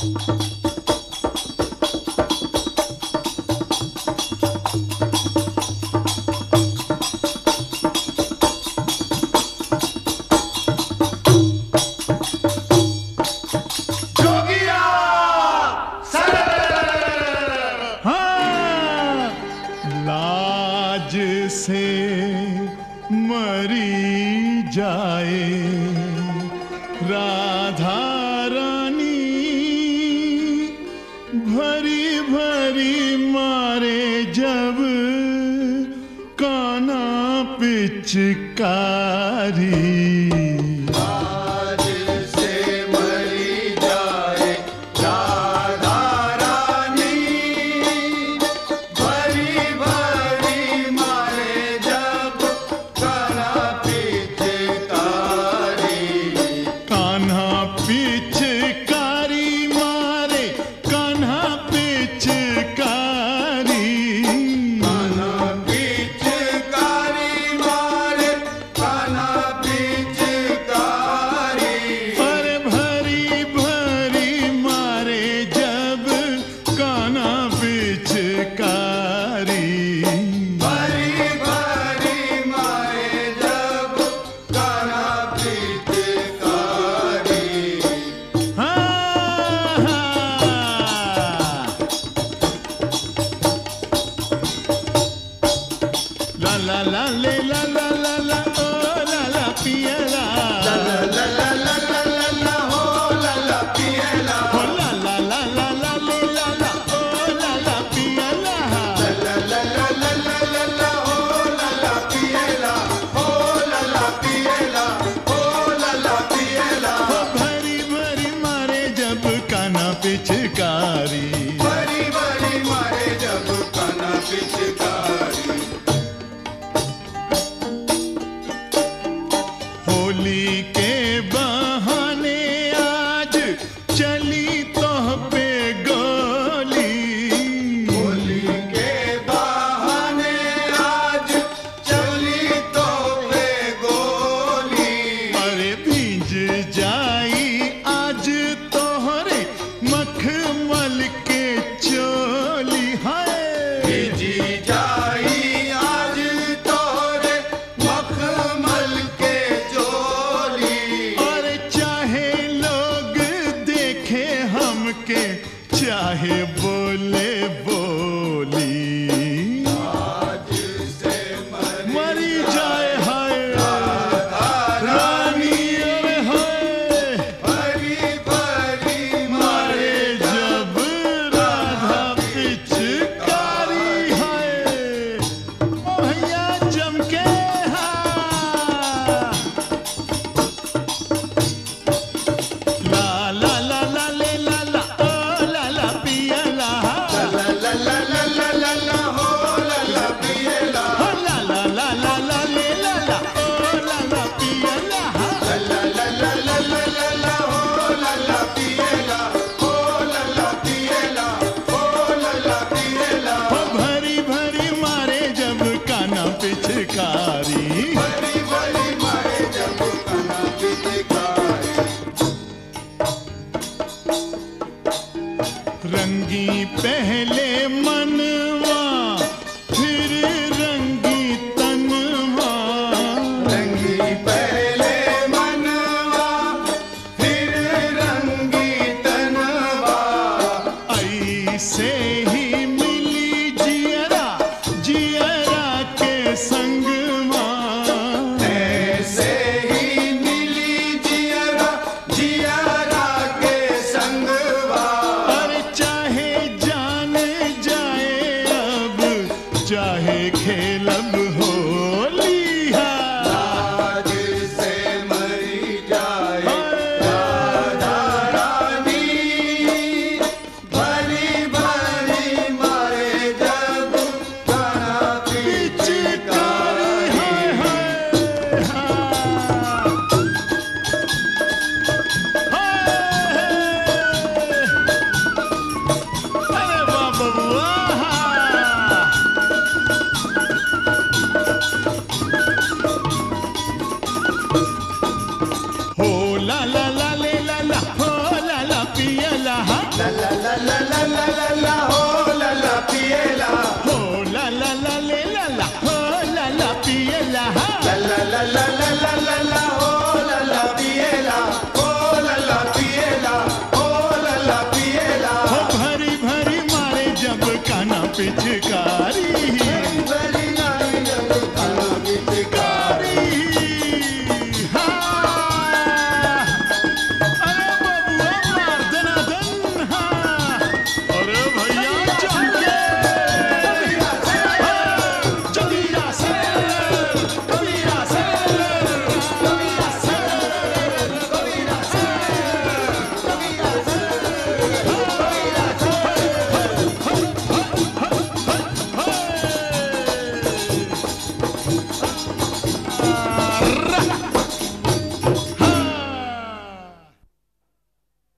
से मरी जाए राधा रानी, भरी भरी मारे जब काना पिचकारी। La la le la la la la oh la la piela la la la la la la la la oh la la piela oh la la la la la le la la oh la la piela la la la la la la la la oh la la piela oh la la piela oh la la piela oh भरी भरी मारे जब काना पिचकारी, भरी भरी मारे जब काना पिचकारी। होली के बहाने आज चली तोह पे गोली, होली के बहाने आज चली तोह पे गोली। अरे भींज जाई आज तोहरे मखमल के चोली है, भीजी जाई आज तोहरे मखमल के चोली। और चाहे लोग देखे हमके चाहे बोले बोली, आज से मरी जाए हाय रानी अरे हाय, भरी भरी मारे जब राधा पिचकारी है ओ भैया जम के ला ला ला ला ले ला ला ओ ला ला पिया ला ला ला ला ला ला ला ला हो ला ला पियला ला ला ला ला ला ले ला ला ओ ला ला पिया ला ला ला ला ला ला ला ला हो ला ला पियला हो ला ला पियला हो ला ला पियला। ओ भरी भरी मारे जब काना पिचकारी, भरी भरी मारे जब काना पिचकारी। रंगी पहले मनवा फिर रंगी तनवा, रंगी पहले मनवा फिर रंगी तनवा। ऐसे ही मिली जियरा जियरा के संगवा, ऐसे ही मिली जियरा जियरा के संगवा। और चाहे जान जाए अब चाहे खेलब होली है। आज से मरी जाए राधा रानी, भरी भरी मारे जब काना पिचकारी। हाय हाय अरे वाह बबुआ, हो ला ला